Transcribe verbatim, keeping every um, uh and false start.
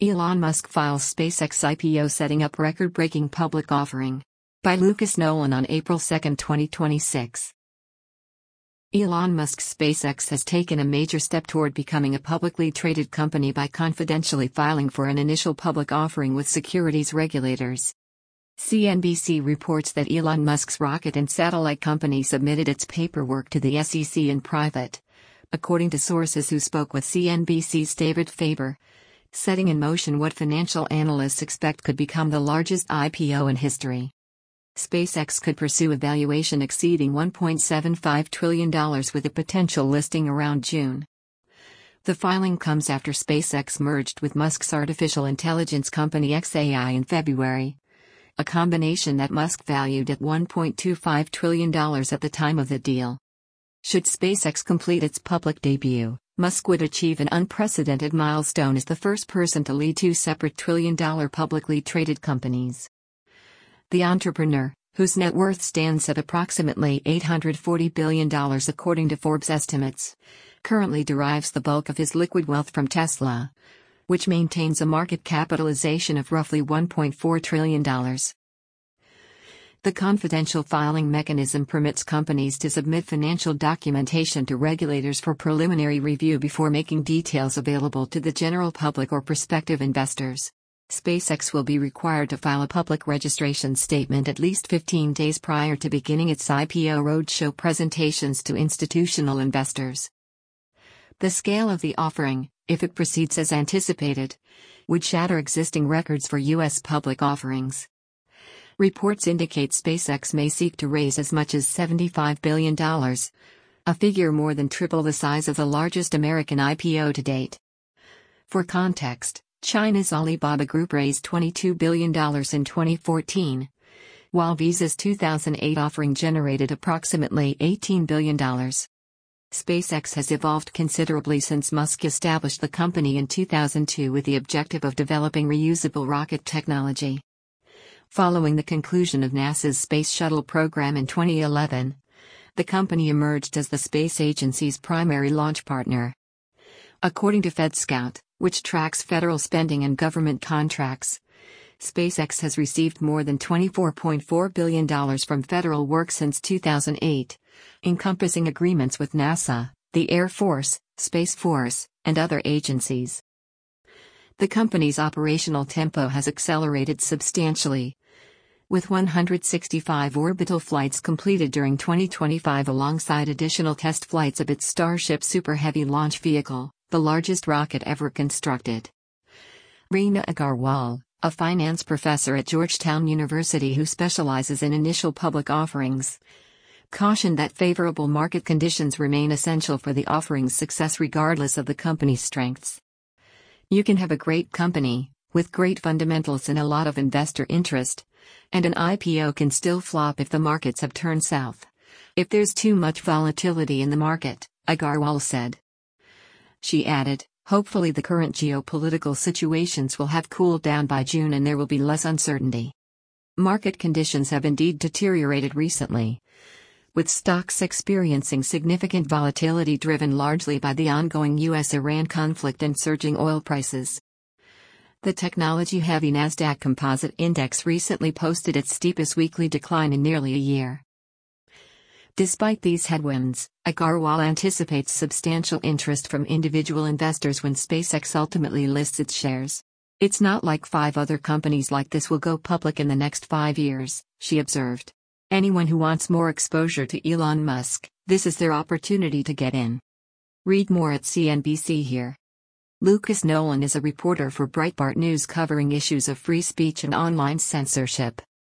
Elon Musk files SpaceX I P O setting up record-breaking public offering. By Lucas Nolan on April second, twenty twenty-six. Elon Musk's SpaceX has taken a major step toward becoming a publicly traded company by confidentially filing for an initial public offering with securities regulators. C N B C reports that Elon Musk's rocket and satellite company submitted its paperwork to the S E C in private, according to sources who spoke with C N B C's David Faber, setting in motion what financial analysts expect could become the largest I P O in history. SpaceX could pursue a valuation exceeding one point seven five trillion dollars with a potential listing around June. The filing comes after SpaceX merged with Musk's artificial intelligence company X A I in February, a combination that Musk valued at one point two five trillion dollars at the time of the deal. Should SpaceX complete its public debut, Musk would achieve an unprecedented milestone as the first person to lead two separate trillion-dollar publicly traded companies. The entrepreneur, whose net worth stands at approximately eight hundred forty billion dollars according to Forbes estimates, currently derives the bulk of his liquid wealth from Tesla, which maintains a market capitalization of roughly one point four trillion dollars. The confidential filing mechanism permits companies to submit financial documentation to regulators for preliminary review before making details available to the general public or prospective investors. SpaceX will be required to file a public registration statement at least fifteen days prior to beginning its I P O roadshow presentations to institutional investors. The scale of the offering, if it proceeds as anticipated, would shatter existing records for U S public offerings. Reports indicate SpaceX may seek to raise as much as seventy-five billion dollars, a figure more than triple the size of the largest American I P O to date. For context, China's Alibaba Group raised twenty-two billion dollars in twenty fourteen, while Visa's two thousand eight offering generated approximately eighteen billion dollars. SpaceX has evolved considerably since Musk established the company in two thousand two with the objective of developing reusable rocket technology. Following the conclusion of NASA's Space Shuttle program in twenty eleven, the company emerged as the space agency's primary launch partner. According to FedScout, which tracks federal spending and government contracts, SpaceX has received more than twenty-four point four billion dollars from federal work since two thousand eight, encompassing agreements with NASA, the Air Force, Space Force, and other agencies. The company's operational tempo has accelerated substantially, with one hundred sixty-five orbital flights completed during twenty twenty-five alongside additional test flights of its Starship Super Heavy launch vehicle, the largest rocket ever constructed. Reena Agarwal, a finance professor at Georgetown University who specializes in initial public offerings, cautioned that favorable market conditions remain essential for the offering's success regardless of the company's strengths. You can have a great company, with great fundamentals and a lot of investor interest, and an I P O can still flop if the markets have turned south. If there's too much volatility in the market, Agarwal said. She added, hopefully the current geopolitical situations will have cooled down by June and there will be less uncertainty. Market conditions have indeed deteriorated recently, with stocks experiencing significant volatility driven largely by the ongoing U S Iran conflict and surging oil prices. The technology-heavy Nasdaq Composite Index recently posted its steepest weekly decline in nearly a year. Despite these headwinds, Agarwal anticipates substantial interest from individual investors when SpaceX ultimately lists its shares. It's not like five other companies like this will go public in the next five years, she observed. Anyone who wants more exposure to Elon Musk, this is their opportunity to get in. Read more at C N B C here. Lucas Nolan is a reporter for Breitbart News covering issues of free speech and online censorship.